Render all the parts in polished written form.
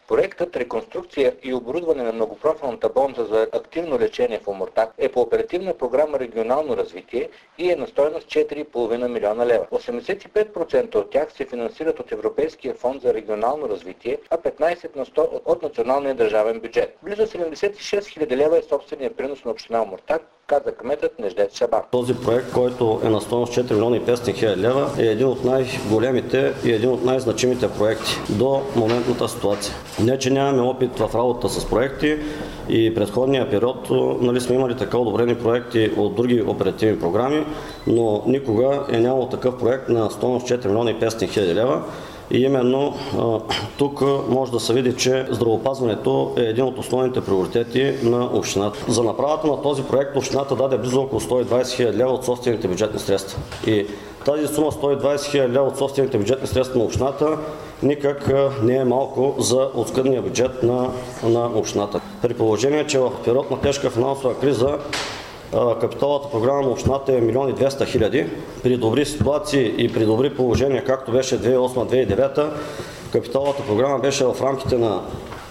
Проектът реконструкция и оборудване на многопрофилната болница за активно лечение в Омуртаг е по оперативна програма регионално развитие и е на стойност 4,5 милиона лева. 85% от тях се финансират от Европейския фонд за регионално развитие, а 15 на 100 от националния държавен бюджет. Близо 76 хиляди лева е собствения принос на община Омуртаг, каза кметът Неждет Шабан. Този проект, който е на стойност 4 милиона и 500 хиляди лева, е един от най-големите и един от най-значимите проекти до моментната ситуация. Не, че нямаме опит в работа с проекти и предходния период сме имали така одобрени проекти от други оперативни програми, но никога е нямало такъв проект на стойност 4 милиона и 500 хиляди лева. И именно тук може да се види, че здравеопазването е един от основните приоритети на общината. За направата на този проект общината даде близо около 120 хиляди лева от собствените бюджетни средства. И тази сума 120 хиляди лева от собствените бюджетни средства на общината никак не е малко за оскъдния бюджет на общината. При положение, че в период на тежка финансова криза капиталовата програма на общината е 1 200 000. При добри ситуации и при добри положения, както беше 2008-2009, капиталовата програма беше в рамките на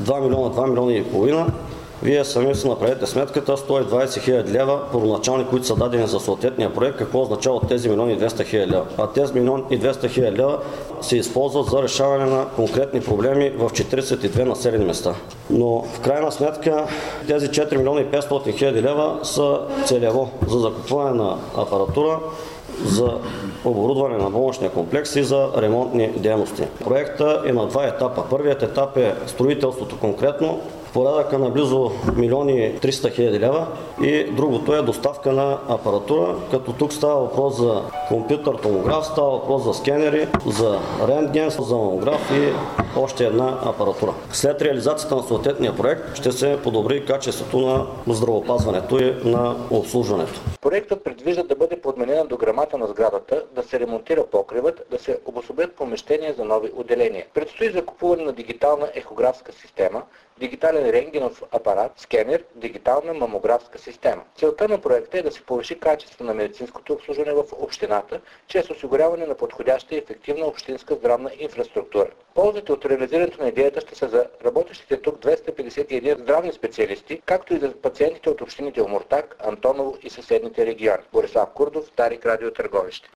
2 милиона и половина. Вие сами си направете сметката, 120 хиляди лева първоначални, които са дадени за съответния проект, какво означава тези 1 200 000 лева. А тези 1 200 000 лева се използват за решаване на конкретни проблеми в 42 населени места. Но в крайна сметка тези 4 милиона и 500 хиляди лева са целево за закупване на апаратура, за оборудване на болничния комплекс и за ремонтни дейности. Проектът е на два етапа. Първият етап е строителството конкретно, порядъка на близо 1 300 хиляди лева и другото е доставка на апаратура, като тук става въпрос за компютър, томограф, става въпрос за скенери, за рентген, за мамограф и още една апаратура. След реализацията на съответния проект ще се подобри качеството на здравеопазването и на обслужването. Проектът предвижда да бъде подменена дограмата на сградата, да се ремонтира покривът, да се обособят помещения за нови отделения. Предстои закупуване на дигитална ехографска система, дигитален рентгенов апарат, скенер, дигитална мамографска система. Целта на проекта е да се повиши качеството на медицинското обслужване в общината, чрез осигуряване на подходяща и ефективна общинска здравна инфраструктура. Ползите от реализирането на идеята ще са за работещите тук 251 здравни специалисти, както и за пациентите от общините Омуртаг, Антоново и съседните региони. Борислав Курдов, Дарик, Радио Търговище.